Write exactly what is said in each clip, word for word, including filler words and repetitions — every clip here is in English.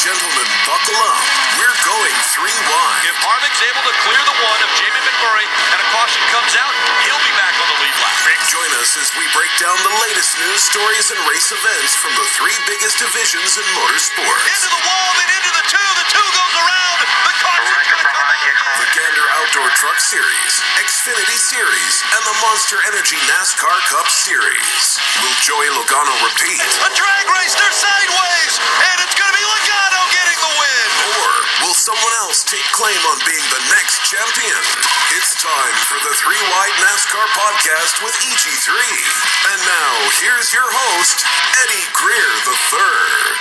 gentlemen, buckle up. We're going three wide. If Harvick's able to clear the one of Jamie McMurray and a caution comes out, he'll be back on the lead lap. Join us as we break down the latest news stories and race events from the three biggest divisions in motorsports. Into the wall, then into the two. The two goes around. The caution's going to come out. The Gander Outdoor Truck Series, Xfinity Series, and the Monster Energy NASCAR Cup Series. Will Joey Logano repeat? It's a drag race. They're sideways. And it's going to be Logano getting the win. Or will someone else take claim on being the next champion? It's time for the Three Wide NASCAR podcast with E G three. And now, here's your host, Eddie Greer the third.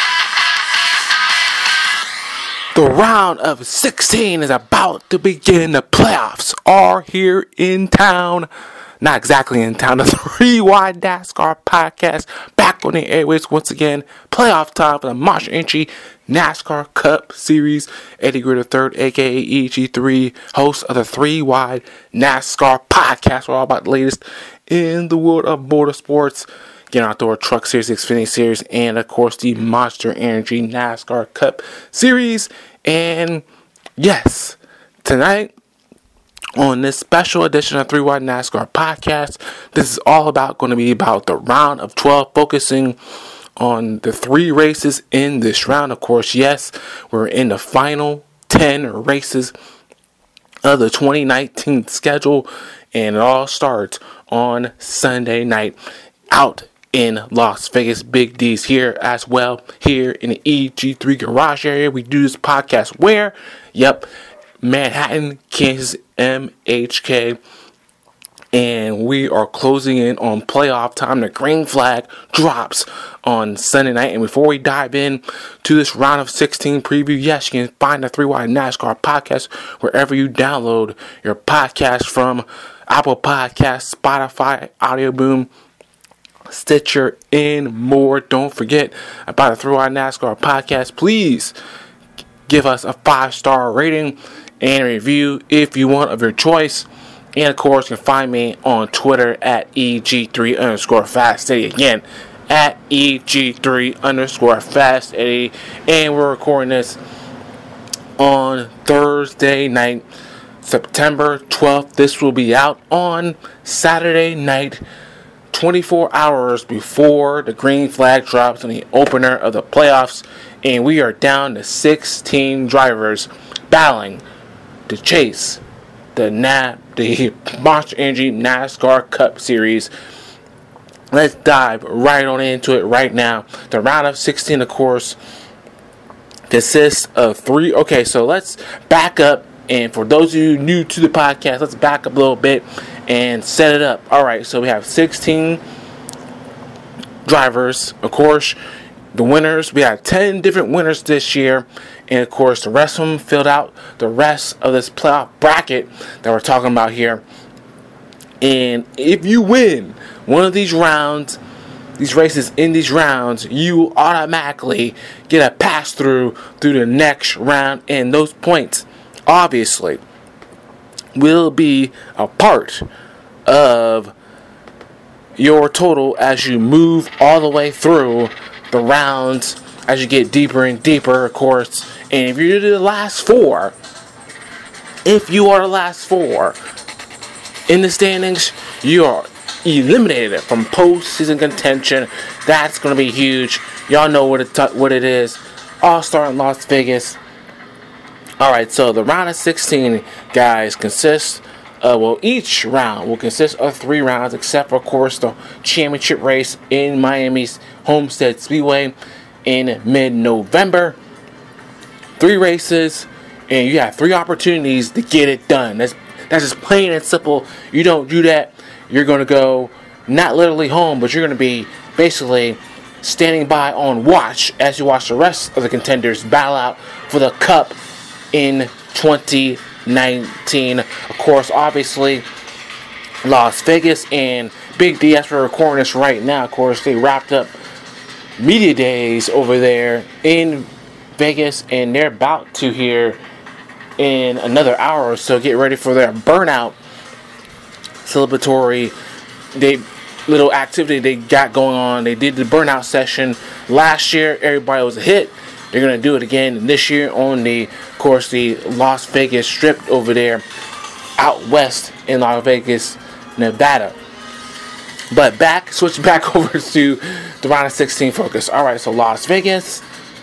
The round of sixteen is about to begin. The playoffs are here in town. Not exactly in town. The Three Wide NASCAR podcast back on the airways once again. Playoff time for the Monster Energy NASCAR Cup Series. Eddie Greer the third, aka E G three, host of the Three Wide NASCAR podcast. We're all about the latest in the world of motorsports. Gander Outdoor Truck Series, Xfinity Series, and of course the Monster Energy NASCAR Cup Series. And yes, tonight on this special edition of Three Wide NASCAR podcast, this is all about going to be about the round of twelve, focusing on the three races in this round. Of course, yes, we're in the final ten races of the twenty nineteen schedule, and it all starts on Sunday night out in Las Vegas. Big D's here as well, here in the E G three garage area. We do this podcast where, yep, Manhattan, Kansas, M H K, and we are closing in on playoff time. The green flag drops on Sunday night. And before we dive in to this round of sixteen preview, yes, you can find the Three Wide NASCAR podcast wherever you download your podcast from: Apple Podcasts, Spotify, Audio Boom, Stitcher, and more. Don't forget about the Three Wide NASCAR podcast. Please give us a five-star rating and a review if you want, of your choice. And of course, you can find me on Twitter at E G three underscore Fast Eddie. Again, at E G three underscore Fast Eddie. And we're recording this on Thursday night, September twelfth. This will be out on Saturday night, twenty-four hours before the green flag drops on the opener of the playoffs. And we are down to sixteen drivers battling to chase the Na- the Monster Energy NASCAR Cup Series. Let's dive right on into it right now. The round of sixteen, of course, consists of three. Okay, so let's back up. And for those of you new to the podcast, let's back up a little bit and set it up. All right, so we have sixteen drivers. Of course, the winners, we have ten different winners this year. And of course, the rest of them filled out the rest of this playoff bracket that we're talking about here. And if you win one of these rounds, these races in these rounds, you automatically get a pass through through the next round. And those points, obviously, will be a part of your total as you move all the way through the rounds, as you get deeper and deeper, of course. And if you're the last four, if you are the last four in the standings, you are eliminated from postseason contention. That's going to be huge. Y'all know what it, t- what it is. All-Star in Las Vegas. Alright, so the round of sixteen, guys, consists Uh, well, each round will consist of three rounds, except for, of course, the championship race in Miami's Homestead Speedway in mid-November. Three races, and you have three opportunities to get it done. That's that's just plain and simple. You don't do that, you're going to go not literally home, but you're going to be basically standing by on watch as you watch the rest of the contenders battle out for the Cup in twenty nineteen. Of course, obviously, Las Vegas and Big D, as we're recording this right now, of course, they wrapped up media days over there in Vegas, and they're about to here in another hour or so get ready for their burnout celebratory they little activity they got going on. They did the burnout session last year. Everybody was a hit. You're going to do it again this year on the, of course, the Las Vegas Strip over there out west in Las Vegas, Nevada. But back, switch back over to the round of sixteen focus. All right, so Las Vegas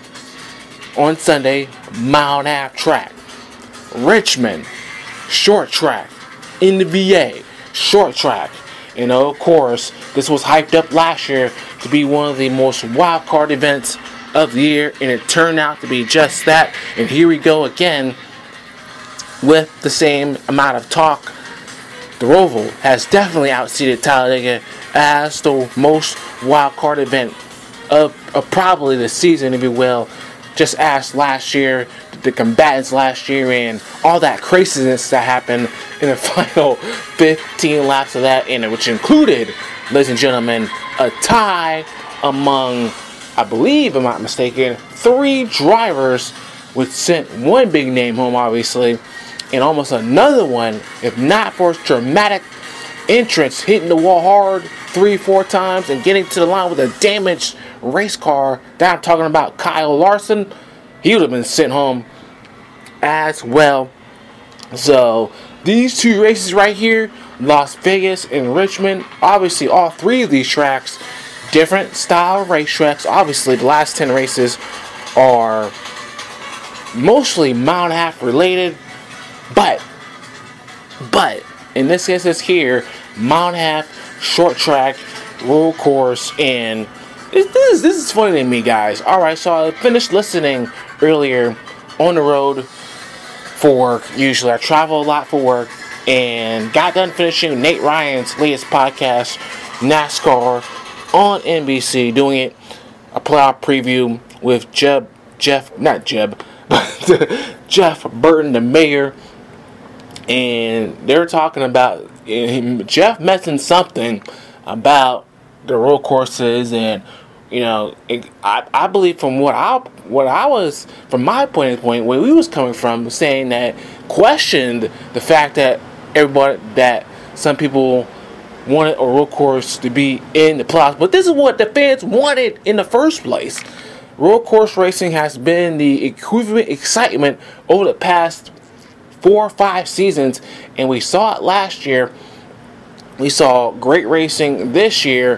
on Sunday, mile and a half track. Richmond, short track. In the V A, short track. You know, of course, this was hyped up last year to be one of the most wild card events of the year, and it turned out to be just that. And here we go again with the same amount of talk. The Roval has definitely outseeded Talladega as the most wild card event of, of probably the season, if you will. Just as last year, the combatants last year, and all that craziness that happened in the final fifteen laps of that, and which included, ladies and gentlemen, a tie among, I believe, if I'm not mistaken, three drivers, which sent one big name home, obviously, and almost another one, if not for its dramatic entrance, hitting the wall hard three, four times and getting to the line with a damaged race car. That I'm talking about Kyle Larson. He would have been sent home as well. So these two races right here, Las Vegas and Richmond, obviously all three of these tracks, different style racetracks. Obviously the last ten races are mostly mile and a half related, but but in this case, it's here mile and a half short track road course. And this is this is funny to me, guys. All right, so I finished listening earlier on the road for work. Usually I travel a lot for work, and got done finishing Nate Ryan's latest podcast, NASCAR on N B C, doing it a playoff preview with Jeb, Jeff, not Jeb, but Jeff Burton, the mayor, and they're talking about, Jeff mentioned something about the road courses, and you know, it, I, I believe from what I what I was from my point of point where we was coming from, saying that questioned the fact that everybody that some people wanted a road course to be in the playoffs, but this is what the fans wanted in the first place. Road course racing has been the equivalent excitement over the past four or five seasons, and we saw it last year. We saw great racing this year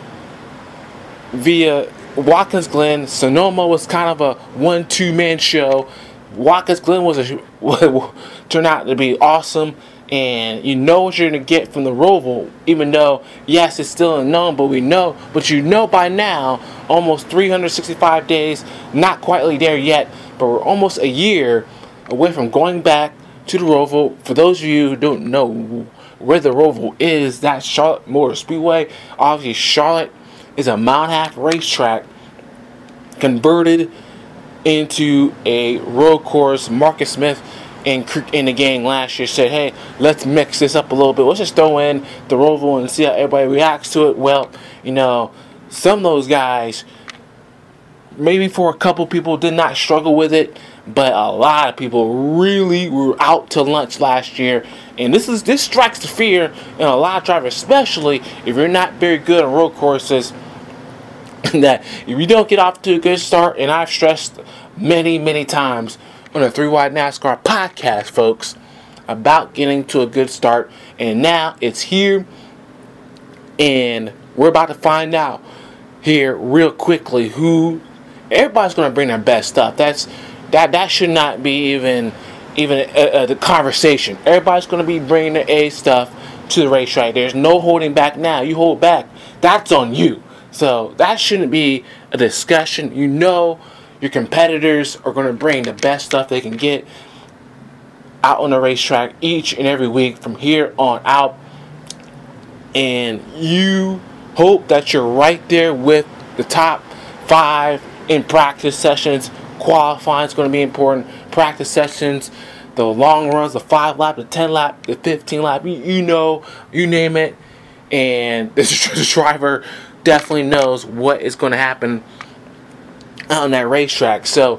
via Watkins Glen. Sonoma was kind of a one-two man show. Watkins Glen was a, turned out to be awesome, and you know what you're gonna get from the Roval. Even though, yes, it's still unknown, but we know. But you know by now, almost three hundred sixty-five days, not quite there yet, but we're almost a year away from going back to the Roval. For those of you who don't know where the Roval is, that's Charlotte Motor Speedway. Obviously, Charlotte is a mile and a half racetrack converted into a road course. Marcus Smith and, and the gang last year said, hey, let's mix this up a little bit. Let's just throw in the Roval and see how everybody reacts to it. Well, you know, some of those guys, maybe for a couple people, did not struggle with it, but a lot of people really were out to lunch last year. And this is this strikes the fear in a lot of drivers, especially if you're not very good on road courses, that if you don't get off to a good start, and I've stressed many, many times on the Three Wide NASCAR podcast, folks, about getting to a good start. And now it's here, and we're about to find out here real quickly who everybody's going to bring their best stuff. That's that that should not be even even a, a, the conversation. Everybody's going to be bringing their A stuff to the racetrack. There's no holding back now. You hold back, that's on you. So that shouldn't be a discussion. You know your competitors are going to bring the best stuff they can get out on the racetrack each and every week from here on out. And you hope that you're right there with the top five in practice sessions. Qualifying is going to be important. Practice sessions, the long runs, the five lap, the ten lap, the fifteen lap, you, you know, you name it. And this the driver definitely knows what is going to happen on that racetrack. So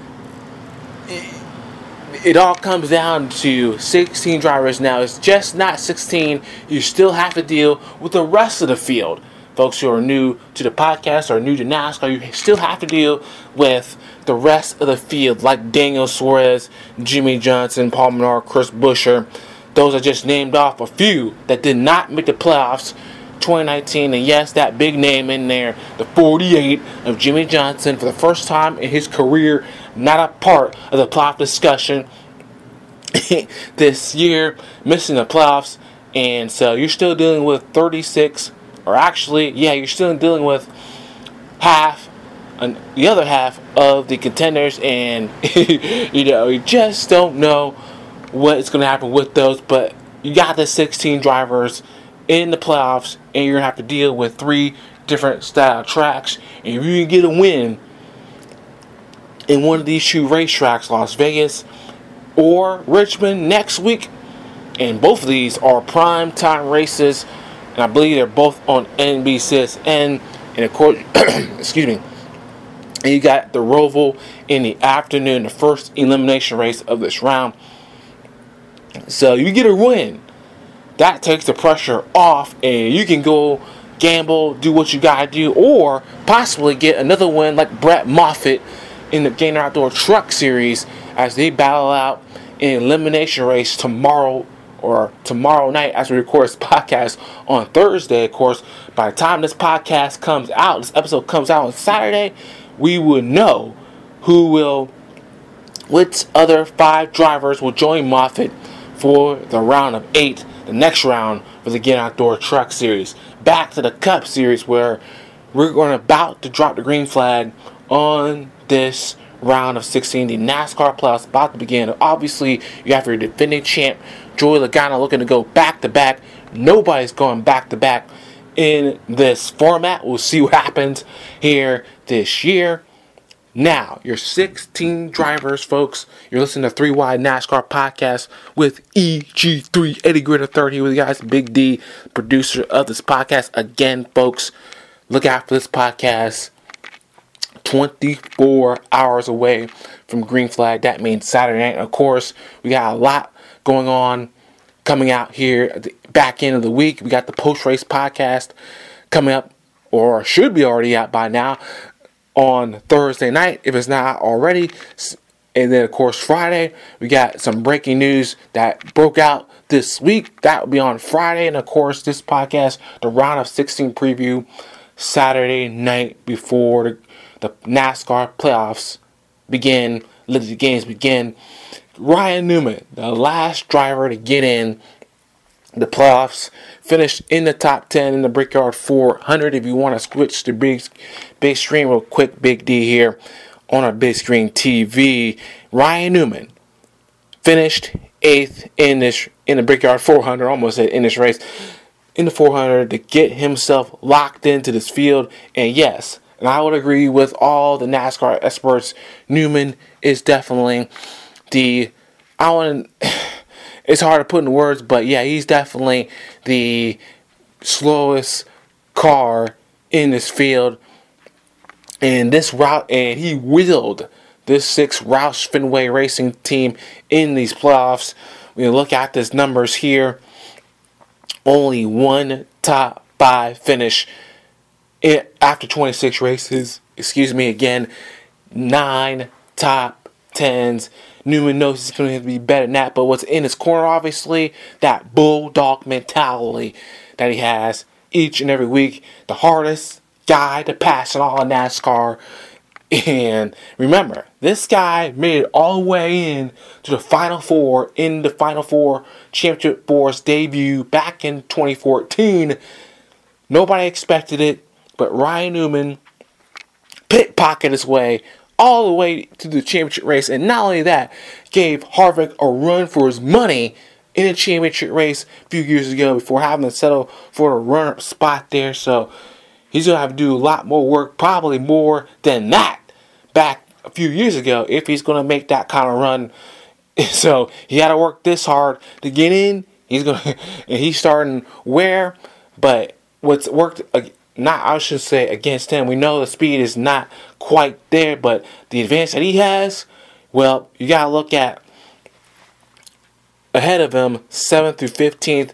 it, it all comes down to sixteen drivers now. It's just not sixteen. You still have to deal with the rest of the field. folks who are new to the podcast or new to NASCAR, you still have to deal with the rest of the field, like Daniel Suarez, Jimmy Johnson, Paul Menard, Chris Buescher. Those are just named off a few that did not make the playoffs twenty nineteen. And yes, that big name in there, the forty-eight of Jimmy Johnson, for the first time in his career, not a part of the playoff discussion this year, missing the playoffs. And so you're still dealing with thirty-six, or actually, yeah, you're still dealing with half, and the other half of the contenders, and you know, you just don't know what's going to happen with those. But you got the sixteen drivers in the playoffs, and you're going to have to deal with three different style tracks. And if you can get a win in one of these two racetracks, Las Vegas or Richmond next week, and both of these are prime time races, and I believe they're both on N B C S N. And of course, excuse me, and you got the Roval in the afternoon, the first elimination race of this round. So you get a win, that takes the pressure off, and you can go gamble, do what you gotta do, or possibly get another win like Brett Moffitt in the Gainer Outdoor Truck Series as they battle out in elimination race tomorrow or tomorrow night as we record this podcast on Thursday. Of course, by the time this podcast comes out, this episode comes out on Saturday, we will know who will, which other five drivers will join Moffitt for the round of eight, the next round for the Get Outdoor Truck Series. Back to the Cup Series, where we're going to about to drop the green flag on this round of sixteen. The NASCAR playoffs about to begin. Obviously, you have your defending champ, Joey Logano, looking to go back-to-back. Nobody's going back-to-back in this format. We'll see what happens here this year. Now, your sixteen drivers, folks. You're listening to Three Wide NASCAR Podcast with E G three, Eddie Gritter third here with you guys. Big D, producer of this podcast. Again, folks, look out for this podcast. twenty-four hours away from green flag. That means Saturday night. Of course, we got a lot going on coming out here at the back end of the week. We got the post-race podcast coming up, or should be already out by now, on Thursday night, if it's not already. And then, of course, Friday, we got some breaking news that broke out this week. That will be on Friday. And, of course, this podcast, the round of sixteen preview, Saturday night before the, the NASCAR playoffs begin, let the games begin. Ryan Newman, the last driver to get in the playoffs, finished in the top ten in the Brickyard four hundred. If you want to switch to big, big screen real quick, Big D here on our big screen T V. Ryan Newman finished eighth in this in the Brickyard four hundred, almost said in this race, in the four hundred, to get himself locked into this field. And yes, and I would agree with all the NASCAR experts, Newman is definitely the, I want to, it's hard to put in words, but yeah, he's definitely the slowest car in this field. And this route, and he wheeled this six Roush Fenway Racing team in these playoffs. We look at these numbers here. Only one top five finish after twenty-six races. Excuse me again. Nine top tens. Newman knows he's going to be better than that, but what's in his corner, obviously, that bulldog mentality that he has each and every week. The hardest guy to pass in all of NASCAR. And remember, this guy made it all the way in to the Final Four in the Final Four Championship Four's debut back in twenty fourteen. Nobody expected it, but Ryan Newman pickpocketed his way all the way to the championship race, and not only that, gave Harvick a run for his money in a championship race a few years ago before having to settle for a runner-up spot there. So he's going to have to do a lot more work, probably more than that, back a few years ago if he's going to make that kind of run. So he had to work this hard to get in. He's going to, and he's starting where, but what's worked, not I should say against him. We know the speed is not quite there, but the advantage that he has, well, you got to look at ahead of him, seventh through fifteenth.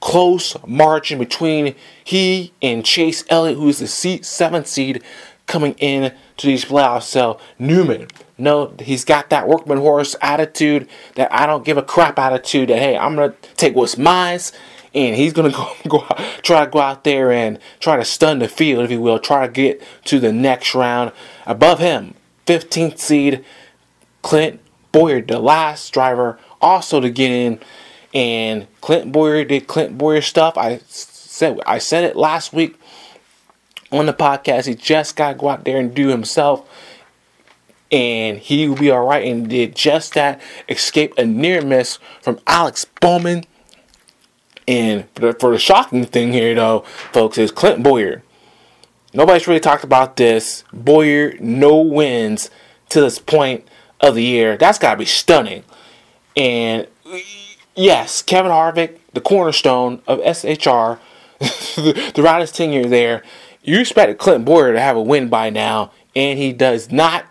close margin between he and Chase Elliott, who is the seed, seventh seed coming in to these playoffs. So Newman, no, he's got that workman horse attitude, that I don't give a crap attitude, that, hey, I'm going to take what's mine, and he's going to go, go out, try to go out there and try to stun the field, if you will, try to get to the next round. Above him, fifteenth seed, Clint Bowyer, the last driver also to get in. And Clint Bowyer did Clint Bowyer stuff. I said I said it last week on the podcast. He just got to go out there and do himself, and he will be all right. And did just that. Escape a near miss from Alex Bowman. And for the, for the shocking thing here, though, folks, is Clint Bowyer. Nobody's really talked about this. Bowyer, no wins to this point of the year. That's got to be stunning. And yes, Kevin Harvick, the cornerstone of S H R, throughout his tenure there, you expected Clint Bowyer to have a win by now, and he does not.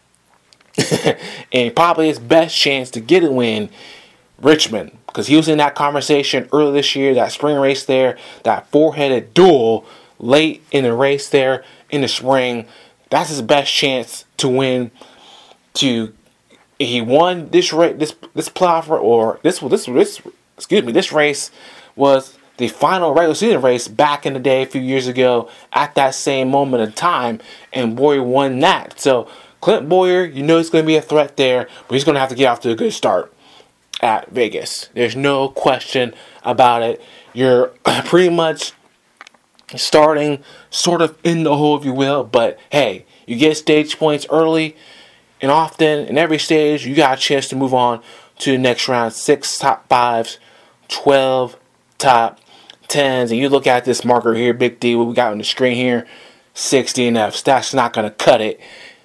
And probably his best chance to get a win, Richmond, because he was in that conversation earlier this year, that spring race there, that four-headed duel late in the race there in the spring. That's his best chance to win. To he won this race, this this playoff, or this this this excuse me, this race was the final regular season race back in the day a few years ago at that same moment in time, and Bowyer won that. So Clint Bowyer, you know he's going to be a threat there, but he's going to have to get off to a good start at Vegas. There's no question about it. You're pretty much starting sort of in the hole, if you will, but hey, you get stage points early and often. In every stage, you got a chance to move on to the next round. Six top fives, twelve top tens, and you look at this marker here, Big D, what we got on the screen here, sixty and F's. That's not going to cut it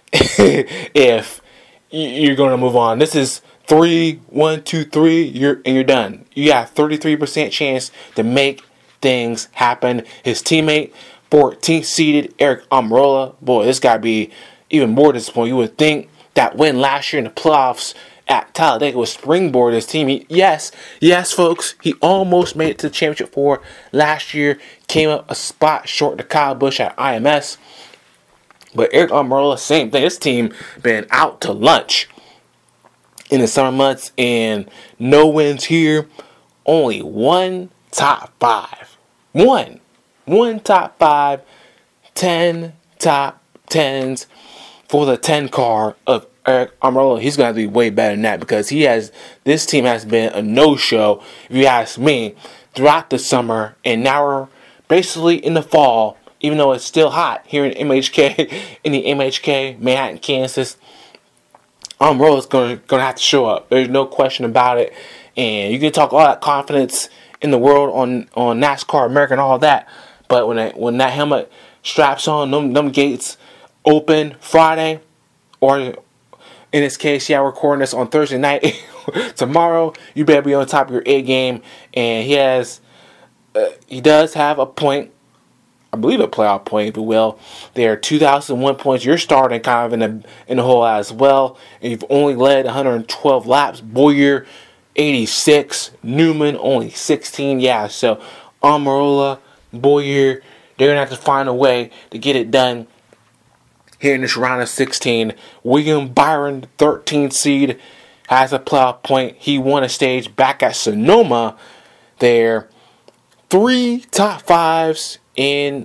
if you're going to move on. This is three, one, two, three, you're and you're done. You got thirty-three percent chance to make things happen. His teammate, fourteenth seeded Aric Almirola, boy, this got to be even more disappointing. You would think that win last year in the playoffs at Talladega was springboard his team. He, yes, yes, folks, he almost made it to the championship four last year. Came up a spot short to Kyle Busch at I M S. But Aric Almirola, same thing. His team been out to lunch in the summer months, and no wins here. Only one top five. One. One top five. Ten top tens for the ten car of Aric Almirola. He's going to be way better than that, because he has, this team has been a no-show, if you ask me, throughout the summer, and now we're basically in the fall, even though it's still hot here in M H K, in the M H K, Manhattan, Kansas. Almirola is going to have to show up. There's no question about it. And you can talk all that confidence in the world on, on NASCAR, America, and all that. But when that, when that helmet straps on, them, them gates open Friday, or in this case, yeah, we're recording this on Thursday night. Tomorrow, you better be on top of your A game. And he has, uh, he does have a point, I believe a playoff point, if you will. There are two thousand one points. You're starting kind of in the in the hole as well. And you've only led one hundred twelve laps. Bowyer, eighty-six. Newman, only sixteen. Yeah, so Almirola, Bowyer, they're going to have to find a way to get it done here in this round of sixteen. William Byron, thirteenth seed, has a playoff point. He won a stage back at Sonoma there. Three top fives in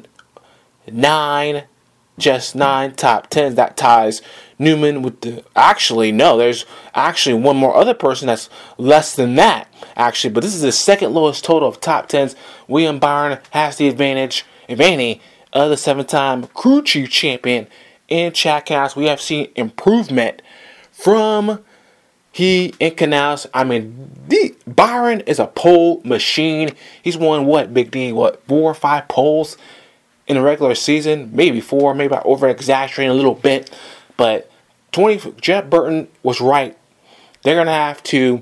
nine, just nine top tens. That ties Newman with the, actually, no, there's actually one more other person that's less than that, actually, but this is the second lowest total of top tens. William Byron has the advantage, if any, of the seven-time crew chief champion in Chad Knaus. We have seen improvement from he and Knaus. I mean, the, Byron is a pole machine. He's won, what, Big D, what, four or five poles in the regular season? Maybe four, maybe I over-exaggerating a little bit. But twenty, Jeff Burton was right. They're going to have to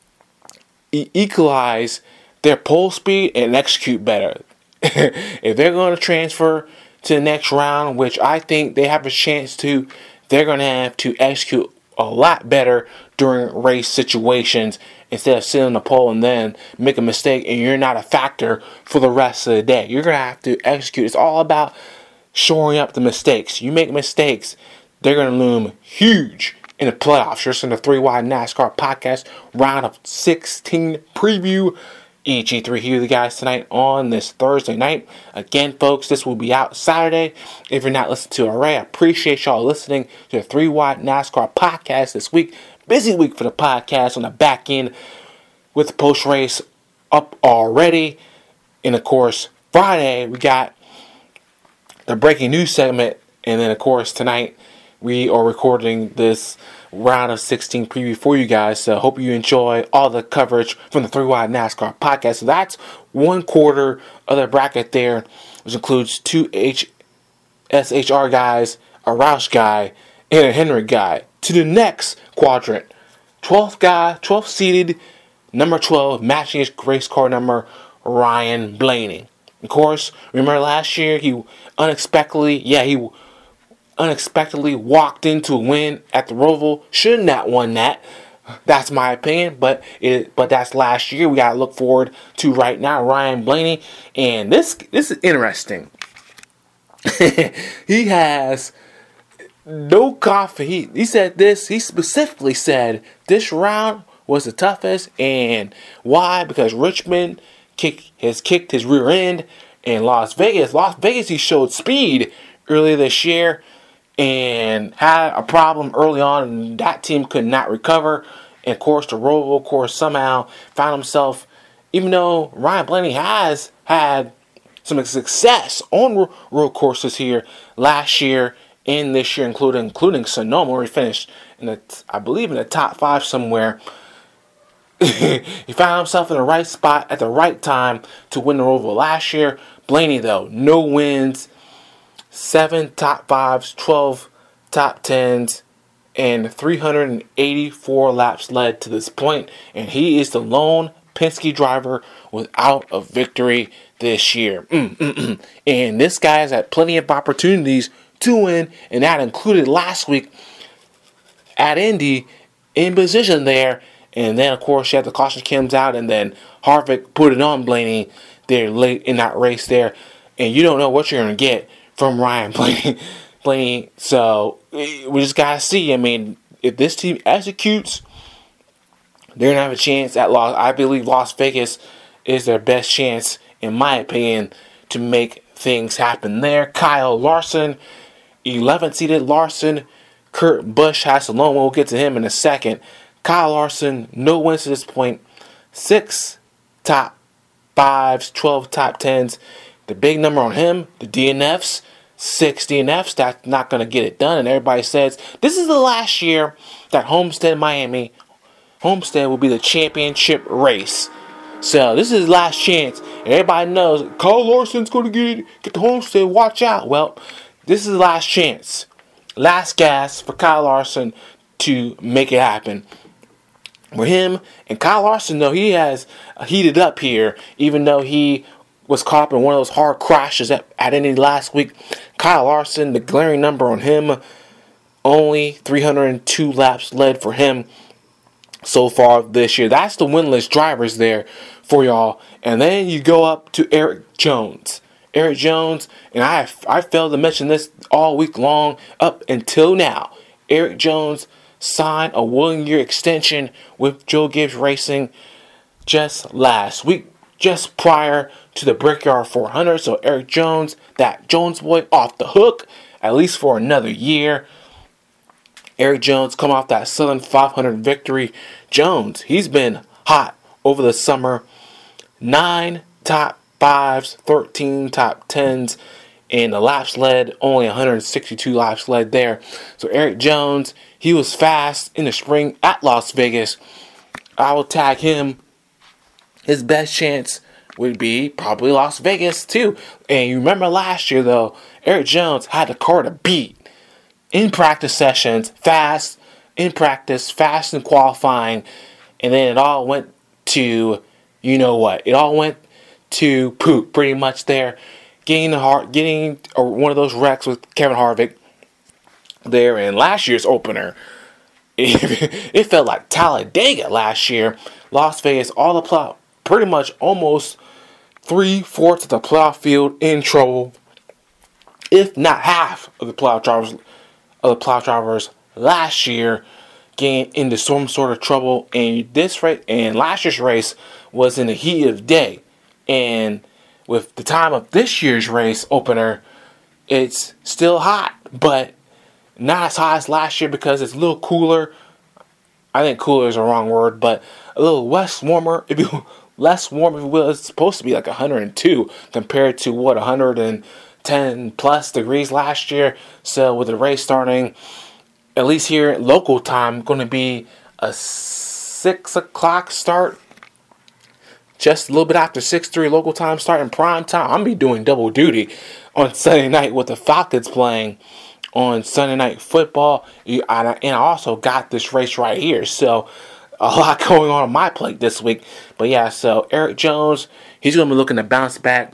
e- equalize their pole speed and execute better. If they're going to transfer to the next round, which I think they have a chance to, they're going to have to execute a lot better during race situations instead of sitting on the pole and then make a mistake and you're not a factor for the rest of the day. You're going to have to execute. It's all about shoring up the mistakes. You make mistakes, they're going to loom huge in the playoffs. You're listening to Three Wide NASCAR Podcast, round of sixteen preview. E G three here with you guys tonight on this Thursday night. Again, folks, this will be out Saturday. If you're not listening to it already, I appreciate y'all listening to the Three Wide NASCAR Podcast this week. Busy week for the podcast on the back end with the post race up already. And of course, Friday we got the breaking news segment. And then of course tonight we are recording this round of sixteen preview for you guys. So hope you enjoy all the coverage from the Three Wide NASCAR Podcast. So that's one quarter of the bracket there, which includes two H S H R guys, a Roush guy, and a Hendrick guy. To the next quadrant, twelfth guy, twelfth seeded, number twelve, matching his race car number, Ryan Blaney. Of course, remember last year he unexpectedly, yeah, he unexpectedly walked into a win at the Roval. Should not won that. That's my opinion, but it but that's last year. We gotta look forward to right now, Ryan Blaney, and this this is interesting. He has no confidence. He he said this. He specifically said this round was the toughest, and why? Because Richmond kick has kicked his rear end, and Las Vegas, Las Vegas, he showed speed earlier this year. And had a problem early on, and that team could not recover. And of course, the Roval, of course, somehow found himself, even though Ryan Blaney has had some success on road courses here last year and this year, including including Sonoma, where he finished in the, I believe, in the top five somewhere. He found himself in the right spot at the right time to win the Roval last year. Blaney, though, no wins. Seven top fives, twelve top tens, and three hundred eighty-four laps led to this point. And he is the lone Penske driver without a victory this year. Mm, mm, mm. And this guy has had plenty of opportunities to win, and that included last week at Indy in position there. And then, of course, you had the caution comes out, and then Harvick put it on Blaney there late in that race there. And you don't know what you're going to get from Ryan Blaney. Blaney. So we just gotta see. I mean, if this team executes, they're gonna have a chance at Las. I believe Las Vegas is their best chance, in my opinion, to make things happen there. Kyle Larson, eleventh seeded Larson. Kurt Busch has alone. We'll get to him in a second. Kyle Larson, no wins to this point. Six top fives, twelve top tens. The big number on him, the D N Fs, six D N Fs, that's not going to get it done. And everybody says, this is the last year that Homestead Miami, Homestead will be the championship race. So this is his last chance. And everybody knows, Kyle Larson's going to get, get the Homestead, watch out. Well, this is his last chance. Last gas for Kyle Larson to make it happen. For him and Kyle Larson, though, he has heated up here, even though he was caught up in one of those hard crashes at, at Indy last week. Kyle Larson, the glaring number on him, only three hundred two laps led for him so far this year. That's the winless drivers there for y'all. And then you go up to Erik Jones. Erik Jones, and I I failed to mention this all week long up until now. Erik Jones signed a one-year extension with Joe Gibbs Racing just last week, just prior to the Brickyard four hundred. So Erik Jones, that Jones boy, off the hook, at least for another year. Erik Jones come off that Southern five hundred victory. Jones, he's been hot over the summer. Nine top fives, thirteen top tens, and the laps led, only one hundred sixty-two laps led there. So Erik Jones, he was fast in the spring at Las Vegas. I will tag him. His best chance would be probably Las Vegas too. And you remember last year though, Erik Jones had the car to beat in practice sessions, fast in practice, fast in qualifying, and then it all went to, you know what? It all went to poop pretty much there. Getting the heart, getting one of those wrecks with Kevin Harvick there in last year's opener. it, it felt like Talladega last year. Las Vegas, all the playoff, pretty much almost three-fourths of the playoff field in trouble, if not half of the playoff drivers of the playoff drivers last year getting into some sort of trouble. And this race and last year's race was in the heat of the day, and with the time of this year's race opener, it's still hot, but not as hot as last year because it's a little cooler. I think cooler is the wrong word, but a little less warmer. If you less warm, if you will, it's supposed to be like one hundred two compared to what one hundred ten plus degrees last year. So with the race starting, at least here local time, going to be a six o'clock start. Just a little bit after six three local time, starting prime time. I'm going to be doing double duty on Sunday night with the Falcons playing on Sunday Night Football. And I also got this race right here. So, a lot going on on my plate this week. But yeah, so Erik Jones, he's going to be looking to bounce back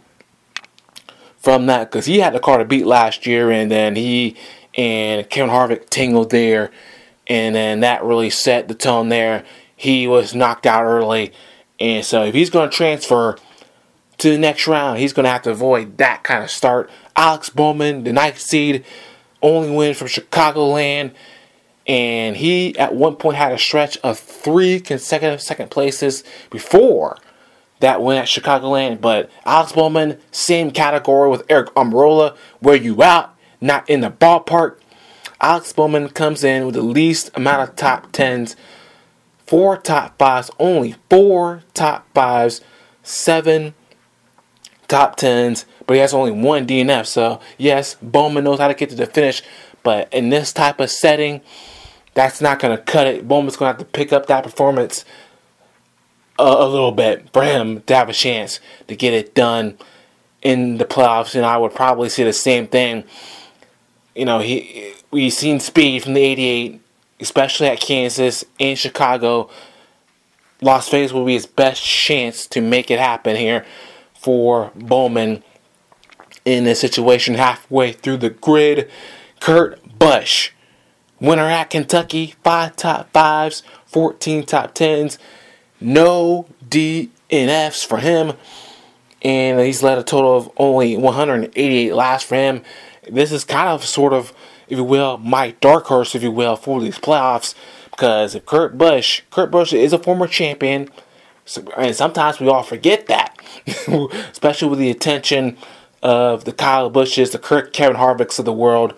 from that because he had the car to beat last year. And then he and Kevin Harvick tangled there. And then that really set the tone there. He was knocked out early. And so if he's going to transfer to the next round, he's going to have to avoid that kind of start. Alex Bowman, the ninth seed, only win from Chicagoland. And he, at one point, had a stretch of three consecutive second places before that win at Chicagoland. But Alex Bowman, same category with Aric Almirola. Where you out? Not in the ballpark. Alex Bowman comes in with the least amount of top tens. Four top fives, only four top fives, seven top tens, but he has only one D N F. So, yes, Bowman knows how to get to the finish, but in this type of setting, that's not going to cut it. Bowman's going to have to pick up that performance a, a little bit for him to have a chance to get it done in the playoffs, and I would probably say the same thing. You know, he we've seen speed from the eighty-eight, especially at Kansas and Chicago. Las Vegas will be his best chance to make it happen here for Bowman in this situation halfway through the grid. Kurt Busch, winner at Kentucky, five top fives, fourteen top tens, no D N Fs for him, and he's led a total of only one hundred eighty-eight laps for him. This is kind of sort of, if you will, my dark horse, if you will, for these playoffs. Because if Kurt Busch, Kurt Busch is a former champion, and sometimes we all forget that, especially with the attention of the Kyle Busches, the Kurt Kevin Harvicks of the world.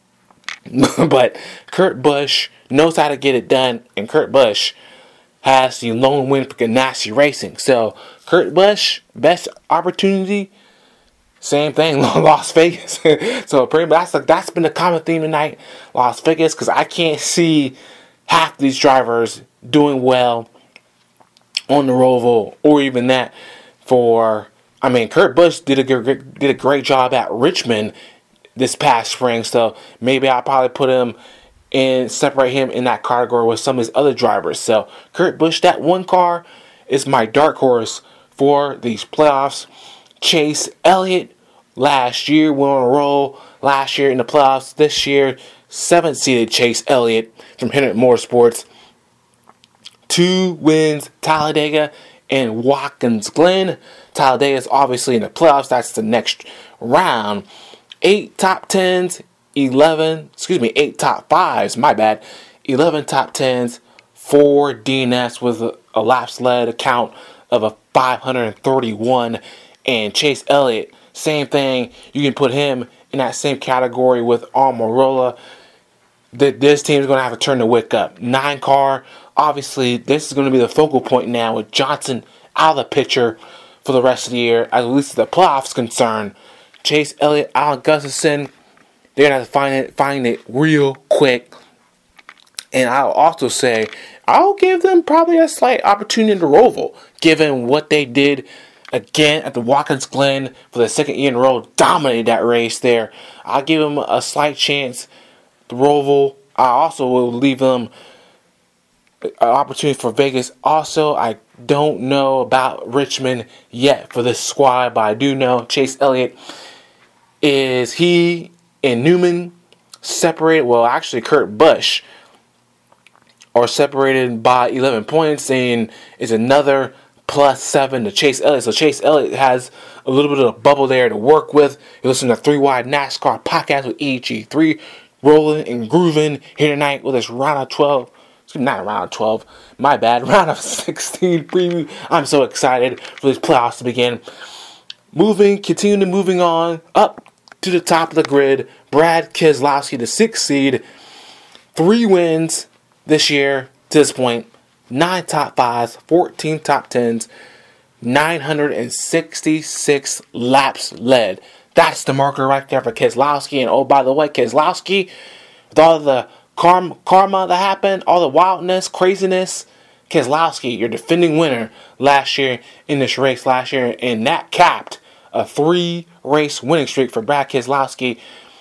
But Kurt Busch knows how to get it done, and Kurt Busch has the lone win for Ganassi Racing. So Kurt Busch, best opportunity. Same thing, Las Vegas. So pretty much that's, that's been the common theme tonight, Las Vegas, because I can't see half these drivers doing well on the Roval, or even that for, I mean, Kurt Busch did a great, did a great job at Richmond this past spring, so maybe I'll probably put him and separate him in that category with some of his other drivers. So Kurt Busch, that one car is my dark horse for these playoffs. Chase Elliott, last year went on a roll. Last year in the playoffs, this year, seventh-seeded Chase Elliott from Hendrick Motorsports. Two wins, Talladega and Watkins Glen. Talladega is obviously in the playoffs. That's the next round. Eight top tens, eleven, excuse me, eight top fives, my bad. eleven top tens, four D N Fs with a, a laps led account of a five hundred thirty-one. And Chase Elliott, same thing. You can put him in that same category with Almirola. This team is going to have to turn the wick up. Nine car. Obviously, this is going to be the focal point now with Johnson out of the picture for the rest of the year, at least the playoffs concerned. Chase Elliott, Alan Gustafson, they're going to have to find it, find it real quick. And I'll also say, I'll give them probably a slight opportunity in the Roval, given what they did again at the Watkins Glen for the second year in a row, dominated that race there. I'll give them a slight chance. The Roval, I also will leave them an opportunity for Vegas. Also, I don't know about Richmond yet for this squad, but I do know Chase Elliott, is he and Newman separated? Well, actually, Kurt Busch are separated by eleven points, and is another plus seven to Chase Elliott. So Chase Elliott has a little bit of a bubble there to work with. You listen to Three Wide NASCAR Podcast with E G three, rolling and grooving here tonight with this round of twelve. Not round of twelve, my bad, round of sixteen preview. I'm so excited for these playoffs to begin. Moving, continuing moving on up to the top of the grid. Brad Keselowski, the sixth seed, three wins this year to this point. Nine top fives, fourteen top tens, nine hundred sixty-six laps led. That's the marker right there for Keselowski. And oh, by the way, Keselowski, with all the karma, karma that happened, all the wildness, craziness, Keselowski, your defending winner last year in this race last year, and that capped a three-race winning streak for Brad Keselowski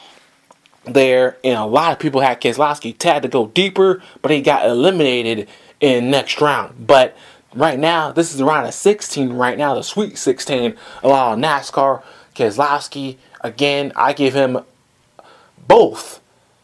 there. And a lot of people had Keselowski tagged to go deeper, but he got eliminated in next round. But right now, this is the round of sixteen right now, the Sweet sixteen of all NASCAR. Keselowski, again, I give him both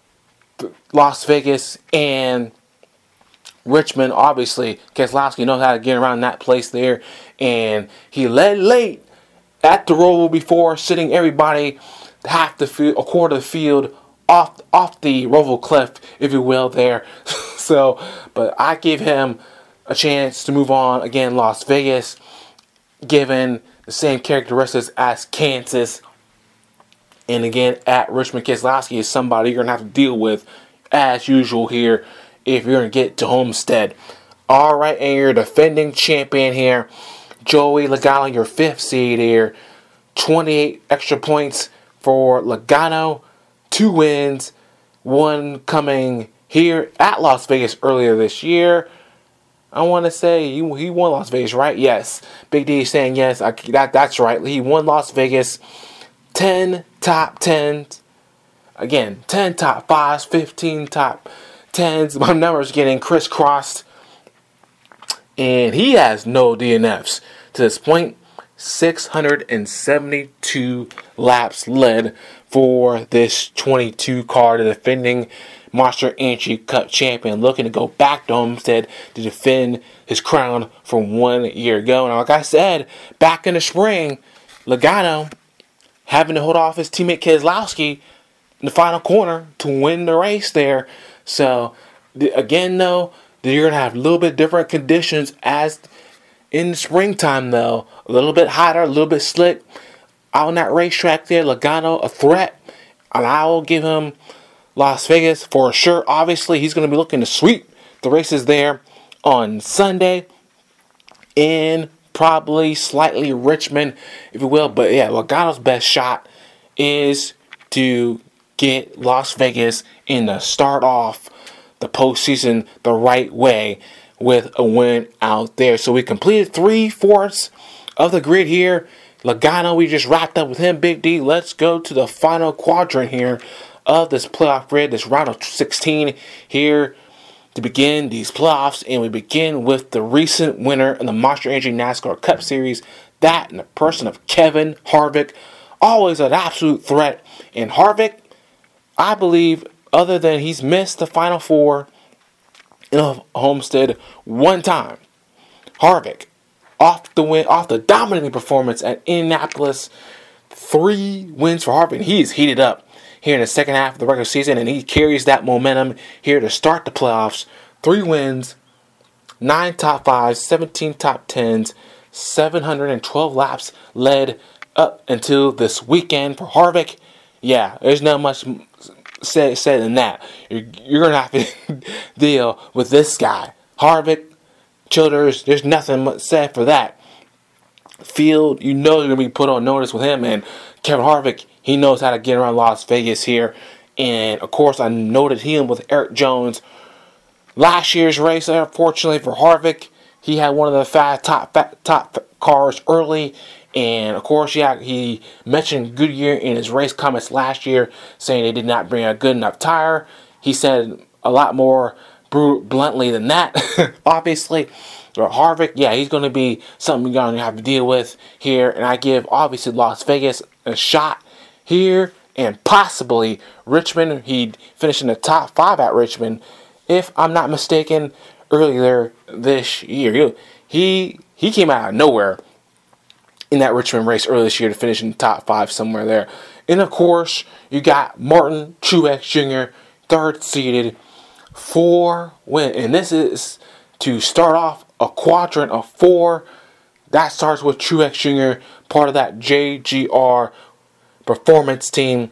Las Vegas and Richmond. Obviously, Keselowski knows how to get around that place there, and he led late at the Roval before, sitting everybody half the field, a quarter of the field off off the Roval cliff, if you will, there. So, but I give him a chance to move on. Again, Las Vegas, given the same characteristics as Kansas. And again, at Richmond, Keselowski is somebody you're going to have to deal with, as usual here, if you're going to get to Homestead. All right, and your defending champion here, Joey Logano, your fifth seed here. twenty-eight extra points for Logano. Two wins. One coming here at Las Vegas earlier this year. I want to say he, he won Las Vegas, right? Yes. Big D is saying yes. I, that, that's right. He won Las Vegas. ten top tens. Again, ten top fives, fifteen top tens. My numbers getting crisscrossed. And he has no D N Fs to this point. six hundred seventy-two laps led for this twenty-two car, the defending Monster Energy Cup champion, looking to go back to Homestead to defend his crown from one year ago. And like I said, back in the spring, Logano having to hold off his teammate Keselowski in the final corner to win the race there. So, again, though, you're going to have a little bit different conditions as in the springtime, though. A little bit hotter, a little bit slick. Out on that racetrack there, Logano, a threat. And I will give him Las Vegas for sure. Obviously, he's going to be looking to sweep the races there on Sunday. And probably slightly Richmond, if you will. But yeah, Logano's best shot is to get Las Vegas in the start off the postseason the right way with a win out there. So we completed three-fourths of the grid here. Logano, we just wrapped up with him, Big D. Let's go to the final quadrant here of this playoff grid, this round of sixteen here to begin these playoffs. And we begin with the recent winner in the Monster Energy NASCAR Cup Series, that in the person of Kevin Harvick. Always an absolute threat. And Harvick, I believe, other than he's missed the Final Four in Homestead one time, Harvick, off the win, off the dominating performance at Indianapolis, three wins for Harvick. He is heated up here in the second half of the regular season, and he carries that momentum here to start the playoffs. Three wins, nine top fives, seventeen top tens, seven hundred twelve laps led up until this weekend for Harvick. Yeah, there's not much said, said than that. You're, you're going to have to deal with this guy. Harvick, Childers, there's nothing said for that. Field, you know you're going to be put on notice with him. And Kevin Harvick, he knows how to get around Las Vegas here. And, of course, I noted him with Eric Jones. Last year's race, unfortunately for Harvick, he had one of the fast top top cars early. And, of course, yeah, he mentioned Goodyear in his race comments last year, saying they did not bring a good enough tire. He said a lot more bluntly than that, obviously. But Harvick, yeah, he's going to be something you're going to have to deal with here. And I give, obviously, Las Vegas a shot here. And possibly Richmond. He'd finish in the top five at Richmond. if I'm not mistaken, earlier this year. He he came out of nowhere in that Richmond race earlier this year to finish in the top five somewhere there. And of course, you got Martin Truex Junior, third seeded, four win. And this is to start off a quadrant of four. That starts with Truex Junior, part of that J G R performance team.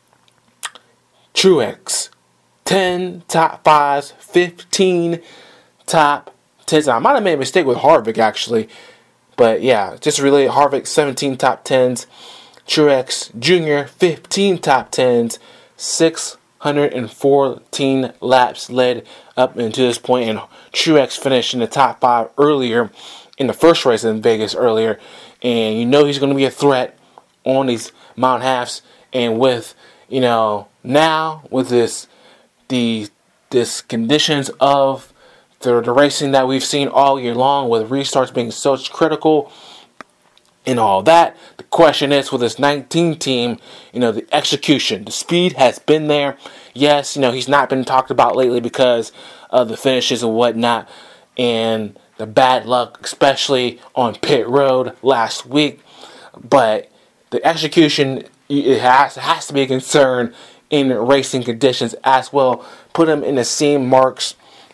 Truex, ten top fives, fifteen top tens. I might have made a mistake with Harvick, actually. But yeah, just really Harvick, seventeen top tens. Truex Junior, fifteen top tens. six hundred fourteen laps led up into this point. And Truex finished in the top five earlier in the first race in Vegas earlier. And you know he's going to be a threat on these Mount Halves. And with, you know, now with this, the this conditions of the, the racing that we've seen all year long, with restarts being such critical and all that, the question is with this nineteen team, you know, the execution, the speed has been there. Yes, you know, he's not been talked about lately because of the finishes and whatnot, and the bad luck, especially on pit road last week. But the execution, it has has to be a concern in racing conditions as well. Put him in the same marks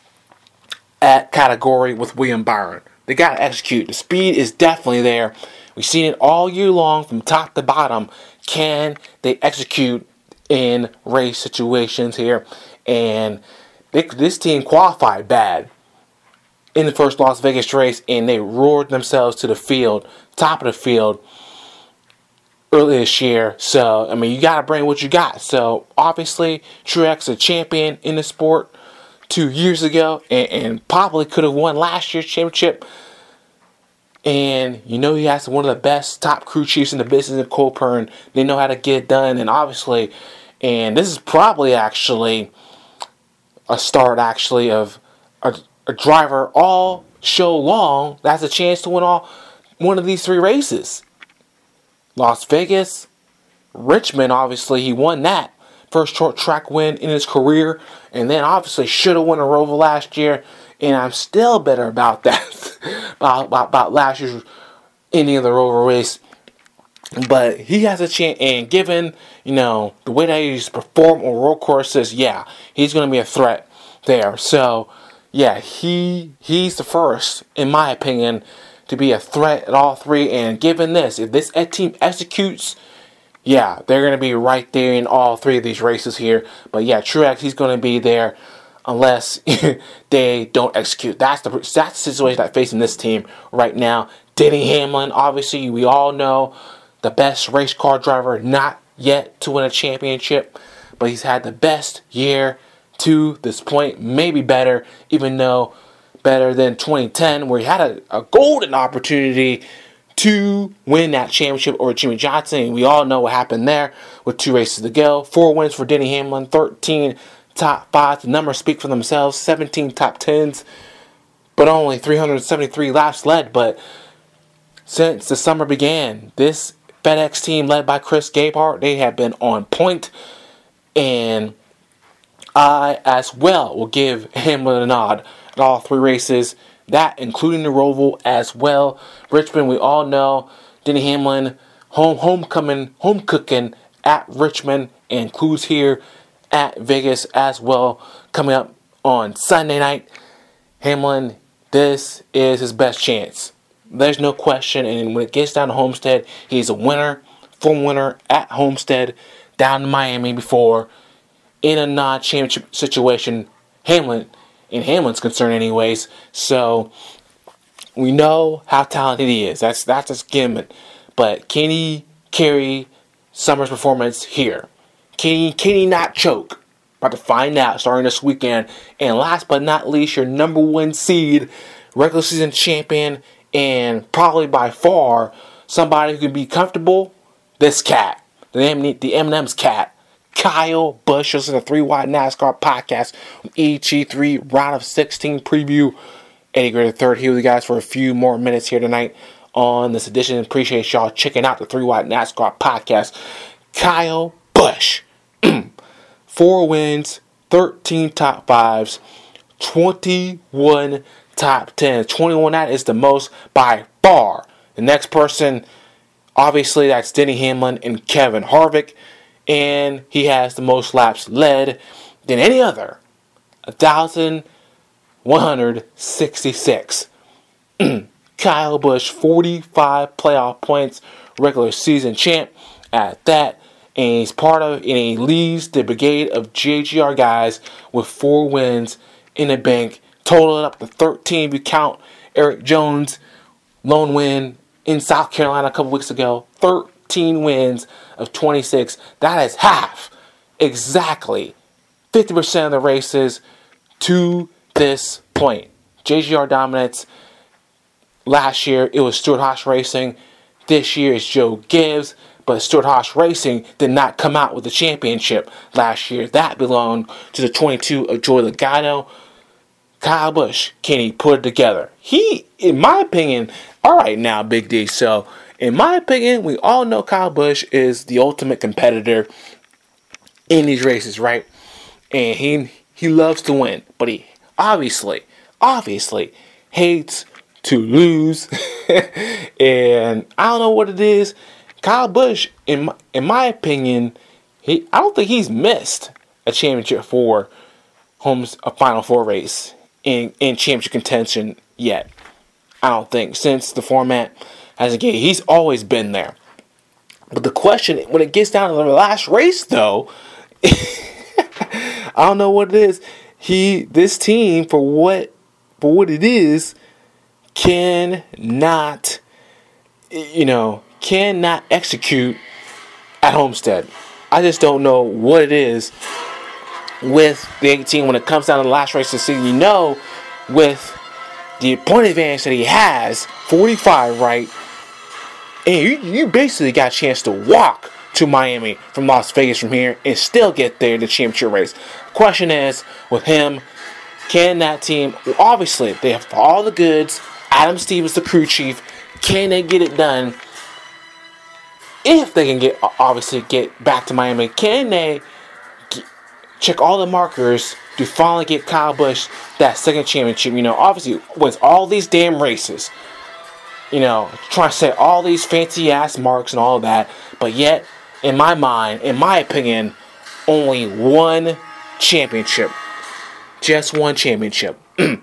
at category with William Byron. They got to execute. The speed is definitely there. We've seen it all year long from top to bottom. Can they execute in race situations here? And they, this team qualified bad in the first Las Vegas race, and they roared themselves to the field, top of the field, early this year. So, I mean, you got to bring what you got. So, obviously, Truex a champion in the sport two years ago, and, and probably could have won last year's championship. And you know he has one of the best top crew chiefs in the business in Cole Pearn. They know how to get it done, and obviously, and this is probably actually a start actually of a, a driver all show long that has a chance to win all one of these three races. Las Vegas, Richmond, obviously he won that first short track win in his career, and then obviously should have won a Roval last year. And I'm still bitter about that, about, about, about last year's ending of the Roval race. But he has a chance, and given, you know, the way that he's performed on road courses, yeah, he's going to be a threat there. So, yeah, he he's the first, in my opinion, to be a threat at all three. And given this, if this team executes, yeah, they're going to be right there in all three of these races here. But yeah, Truex, he's going to be there unless they don't execute. That's the that's the situation that's facing this team right now. Denny Hamlin, obviously, we all know, the best race car driver, not yet to win a championship, but he's had the best year to this point, maybe better, even though better than twenty ten, where he had a, a golden opportunity to win that championship over Jimmy Johnson. And we all know what happened there with two races to go. Four wins for Denny Hamlin, thirteen top fives. The numbers speak for themselves. seventeen top tens, but only three hundred seventy-three laps led. But since the summer began, this FedEx team led by Chris Gabehart, they have been on point. And I, as well, will give Hamlin a nod at all three races. That, including the Roval as well. Richmond, we all know, Denny Hamlin, home homecoming, home cooking at Richmond, and includes here at Vegas as well, coming up on Sunday night. Hamlin, this is his best chance. There's no question. And when it gets down to Homestead, he's a winner, full winner at Homestead, down to Miami before, in a non-championship situation. Hamlin, in Hamlin's concern anyways. So, we know how talented he is. That's, that's his gimmick. But can he carry Summer's performance here? Can he, can he not choke? About to find out starting this weekend. And last but not least, your number one seed, regular season champion, and probably by far somebody who can be comfortable. This cat, the M the M and M's cat, Kyle Busch. This is a three wide NASCAR podcast, E G three round of sixteen preview. Eddie Gray the third here with you guys for a few more minutes here tonight on this edition. Appreciate y'all checking out the three wide NASCAR podcast. Kyle Busch, four wins, thirteen top fives, twenty-one top tens. twenty-one, that is the most by far. The next person, obviously, that's Denny Hamlin and Kevin Harvick. And he has the most laps led than any other. one thousand one hundred sixty-six. Kyle Busch, forty-five playoff points, regular season champ at that. And he's part of, and he leads the brigade of J G R guys with four wins in the bank, totaling up to thirteen if you count Eric Jones' lone win in South Carolina a couple weeks ago. thirteen wins of twenty-six. That is half, exactly, fifty percent of the races to this point. J G R dominance. Last year, it was Stewart-Haas Racing. This year, it's Joe Gibbs. But Stewart-Haas Racing did not come out with the championship last year. That belonged to the twenty-two of Joey Logano. Kyle Busch, can he put it together? He, in my opinion, all right now, Big D. So, in my opinion, we all know Kyle Busch is the ultimate competitor in these races, right? And he he loves to win. But he obviously, obviously hates to lose. And I don't know what it is. Kyle Busch, in my, in my opinion, he I don't think he's missed a championship four, homes a Final Four race in, in championship contention yet. I don't think, since the format hasn't get, he's always been there. But the question, when it gets down to the last race, though, I don't know what it is. He, this team, for what, for what it is, cannot, you know, cannot execute at Homestead. I just don't know what it is with the eighteen when it comes down to the last race of the season. You know, with the point advantage that he has, forty-five, right? And you, you basically got a chance to walk to Miami from Las Vegas from here and still get there, the championship race. Question is, with him, can that team, well, obviously, they have all the goods. Adam Stevens, the crew chief, can they get it done? If they can get, obviously, get back to Miami, can they get, check all the markers to finally get Kyle Busch that second championship? You know, obviously, with all these damn races, you know, trying to set all these fancy ass marks and all of that, but yet, in my mind, in my opinion, only one championship. Just one championship.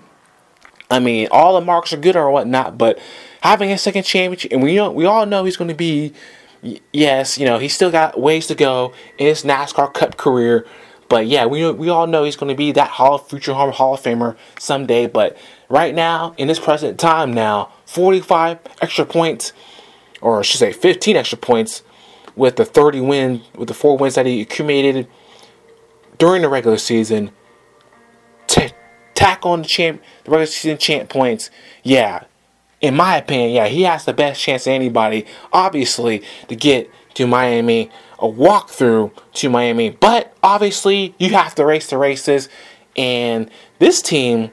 I mean, all the marks are good or whatnot, but having a second championship, and we know, we all know he's going to be, yes, you know, he's still got ways to go in his NASCAR Cup career, but yeah, we we all know he's going to be that Hall of future Hall of Famer someday. But right now, in this present time, now forty-five extra points, or I should say, fifteen extra points, with the thirty win, with the four wins that he accumulated during the regular season. T- tack on the champ, the regular season champ points. Yeah, in my opinion, yeah, he has the best chance of anybody, obviously, to get to Miami, a walkthrough to Miami. But obviously, you have to race the races, and this team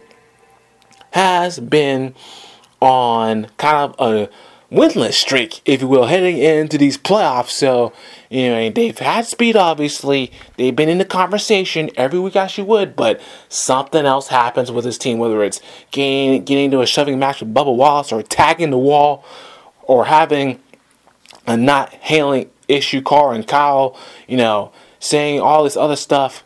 has been on kind of a winless streak, if you will, heading into these playoffs. So, you know, they've had speed, obviously. They've been in the conversation every week as you would, but something else happens with this team, whether it's getting, getting into a shoving match with Bubba Wallace, or tagging the wall, or having a not handling issue car, and Kyle, you know, saying all this other stuff.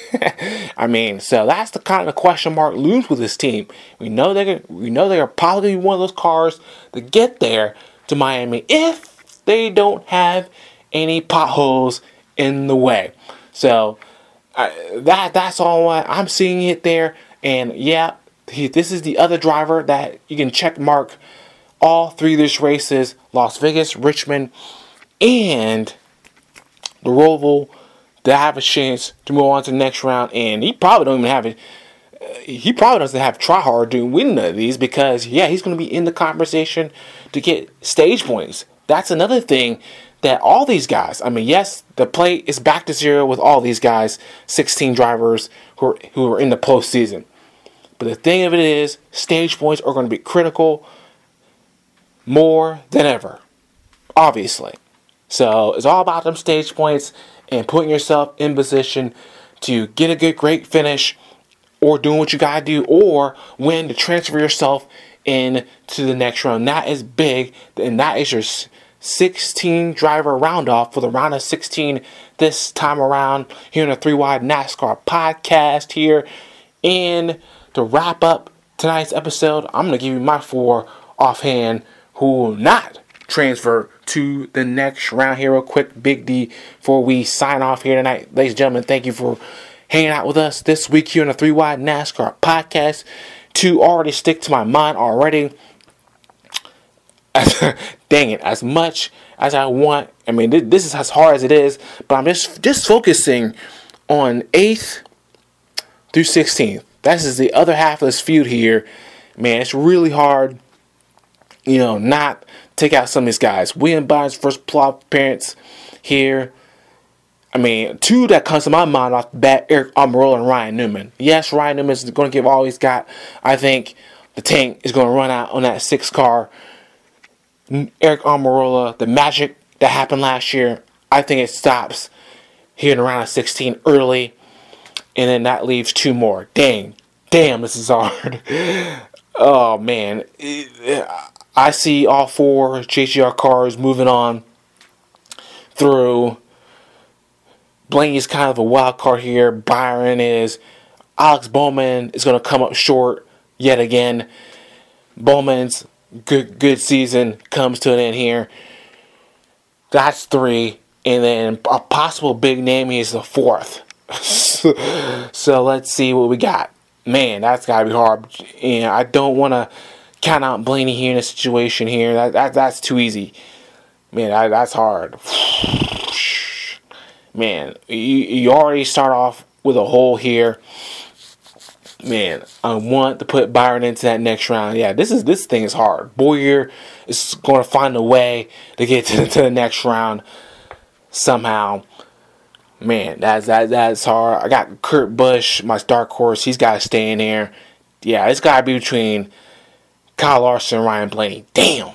I mean, so that's the kind of question mark looms with this team. We know they're we know they're probably one of those cars to get there to Miami if they don't have any potholes in the way. So uh, that that's all I'm seeing it there. And yeah, he, this is the other driver that you can check mark all three of these races: Las Vegas, Richmond, and the Roval. To have a chance to move on to the next round, and he probably don't even have it. Uh, he probably doesn't have try hard to win none of these, because yeah, he's going to be in the conversation to get stage points. That's another thing that all these guys. I mean, yes, the play is back to zero with all these guys, sixteen drivers who are who are in the postseason. But the thing of it is, stage points are going to be critical more than ever, obviously. So it's all about them stage points and putting yourself in position to get a good, great finish or doing what you got to do, or when to transfer yourself into the next round. That is big, and that is your sixteen driver round off for the round of sixteen this time around here in the Three Wide NASCAR podcast here. And to wrap up tonight's episode, I'm going to give you my four offhand who will not transfer to the next round here real quick. Big D before we sign off here tonight. Ladies and gentlemen, thank you for hanging out with us this week here in the Three Wide NASCAR podcast. To already stick to my mind already. Dang it, as much as I want, I mean, th- this is as hard as it is, but I'm just just focusing on eighth through sixteenth. This is the other half of this feud here. Man, it's really hard, you know, not take out some of these guys. William Byron's first playoff appearance here. I mean, two that comes to my mind off the bat, Aric Almirola and Ryan Newman. Yes, Ryan Newman is going to give all he's got. I think the tank is going to run out on that six car. Aric Almirola, the magic that happened last year, I think it stops here in the round of sixteen early. And then that leaves two more. Dang. Damn, this is hard. Oh, man. I see all four J G R cars moving on through. Blaney's kind of a wild card here. Byron is. Alex Bowman is going to come up short yet again. Bowman's good good season comes to an end here. That's three. And then a possible big name is the fourth. So let's see what we got. Man, that's got to be hard. And I don't want to count out Blaney here in a situation here. That, that That's too easy. Man, that, that's hard. Man, you, you already start off with a hole here. Man, I want to put Byron into that next round. Yeah, this is this thing is hard. Boyer is going to find a way to get to, to the next round somehow. Man, that's that that's hard. I got Kurt Busch, my dark horse. He's got to stay in there. Yeah, it's got to be between Kyle Larson and Ryan Blaney. Damn.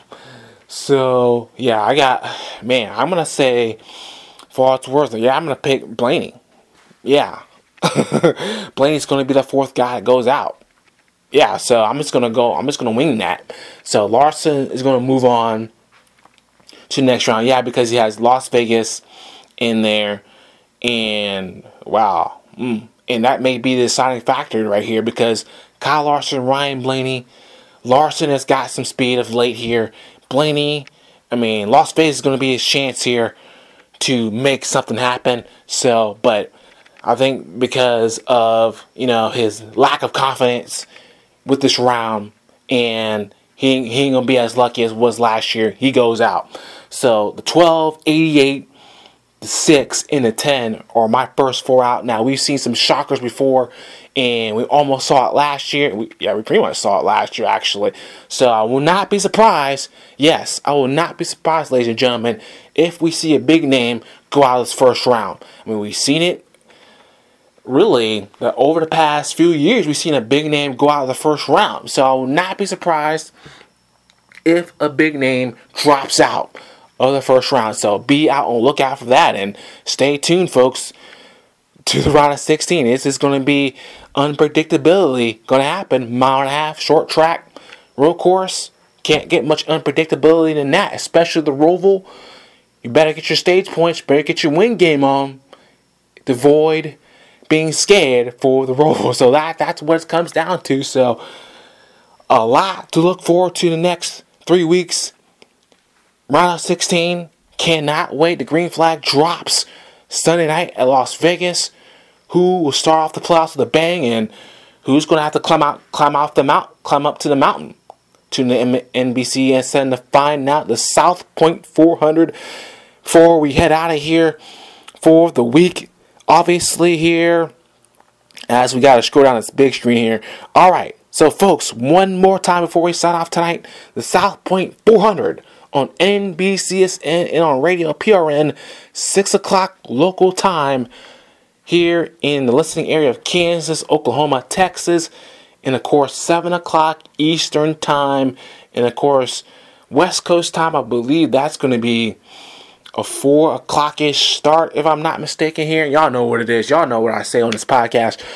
So yeah, I got man. I'm gonna say for all it's worth, yeah, I'm gonna pick Blaney. Yeah. Blaney's going to be the fourth guy that goes out. Yeah, so I'm just going to go, I'm just going to wing that. So Larson is going to move on to the next round. Yeah, because he has Las Vegas in there. And, wow. Mm, and that may be the deciding factor right here because Kyle Larson, Ryan Blaney. Larson has got some speed of late here. Blaney, I mean, Las Vegas is going to be his chance here to make something happen. So, but I think because of, you know, his lack of confidence with this round and he, he ain't going to be as lucky as was last year, he goes out. So the twelve, eighty-eight, the six, and the ten are my first four out. Now, we've seen some shockers before and we almost saw it last year. We, yeah, we pretty much saw it last year, actually. So I will not be surprised. Yes, I will not be surprised, ladies and gentlemen, if we see a big name go out of this first round. I mean, we've seen it. Really, over the past few years, we've seen a big name go out of the first round. So I will not be surprised if a big name drops out of the first round. So be out on lookout for that. And stay tuned, folks, to the round of sixteen. This is going to be unpredictability going to happen. Mile and a half, short track, road course. Can't get much unpredictability than that, especially the Roval. You better get your stage points. Better get your win game on. Avoid being scared for the Roval. So that that's what it comes down to. So a lot to look forward to the next three weeks. Round of sixteen. Cannot wait. The green flag drops Sunday night at Las Vegas. Who will start off the playoffs with a bang, and who's going to have to climb out, climb off the mount, climb up to the mountain to the N B C S N to find out the South Point four hundred before we head out of here for the week. Obviously here, as we got to scroll down this big screen here. All right, so folks, one more time before we sign off tonight, the South Point four hundred on N B C S N and on Radio P R N, six o'clock local time here in the listening area of Kansas, Oklahoma, Texas, and of course seven o'clock Eastern time, and of course West Coast time. I believe that's going to be a four o'clock-ish start, if I'm not mistaken here. Y'all know what it is. Y'all know what I say on this podcast.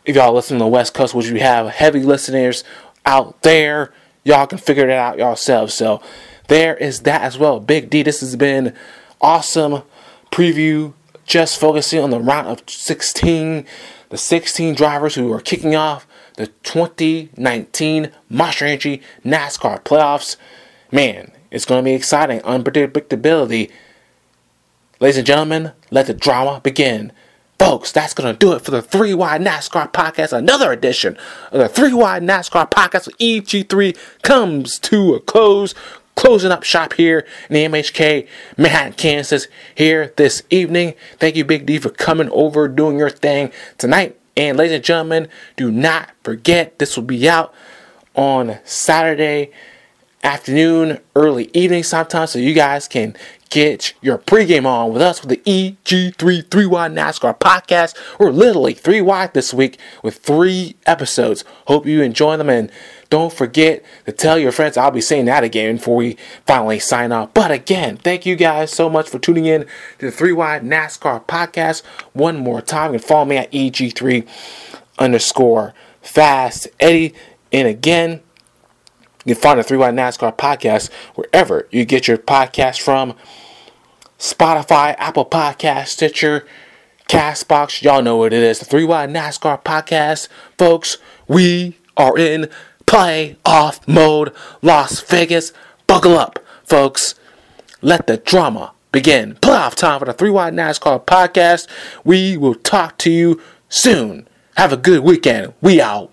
if y'all listen to the West Coast, which you have heavy listeners out there, y'all can figure it out yourselves. So there is that as well. Big D, this has been awesome preview, just focusing on the round of sixteen, the sixteen drivers who are kicking off the twenty nineteen Monster Energy NASCAR playoffs. Man, it's going to be exciting. Unpredictability. Ladies and gentlemen, let the drama begin. Folks, that's going to do it for the three wide NASCAR Podcast. Another edition of the three wide NASCAR Podcast with E G three comes to a close. Closing up shop here in the M H K, Manhattan, Kansas, here this evening. Thank you, Big D, for coming over, doing your thing tonight. And ladies and gentlemen, do not forget, this will be out on Saturday afternoon, early evening sometime, so you guys can get your pregame on with us with the E G three three wide NASCAR Podcast. We're literally three wide this week with three episodes. Hope you enjoy them, and don't forget to tell your friends. I'll be saying that again before we finally sign off. But again, thank you guys so much for tuning in to the three wide NASCAR Podcast. One more time, you can follow me at E G three underscore Fast Eddie. And again, you can find the three wide NASCAR Podcast wherever you get your podcast from. Spotify, Apple Podcast, Stitcher, Castbox. Y'all know what it is. The three wide NASCAR Podcast. Folks, we are in playoff mode. Las Vegas. Buckle up, folks. Let the drama begin. Playoff time for the three wide NASCAR Podcast. We will talk to you soon. Have a good weekend. We out.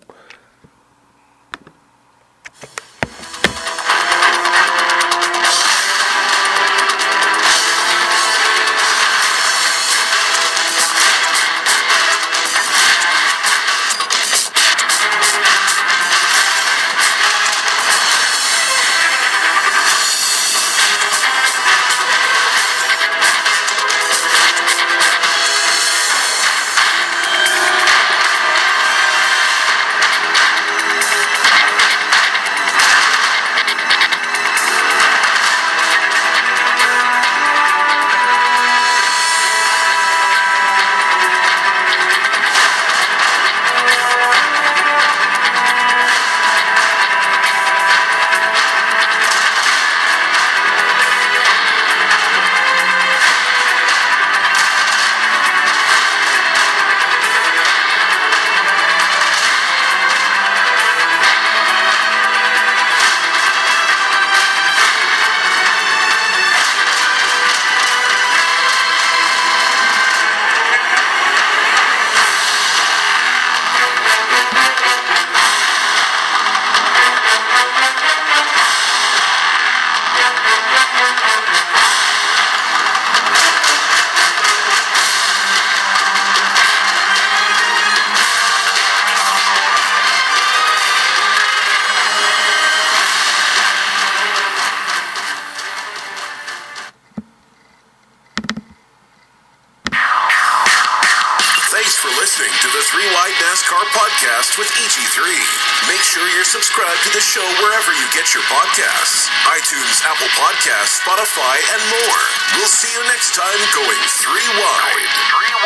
listening to the three wide NASCAR Podcast with E G three. Make sure you're subscribed to the show wherever you get your podcasts. iTunes, Apple Podcasts, Spotify, and more. We'll see you next time going three wide.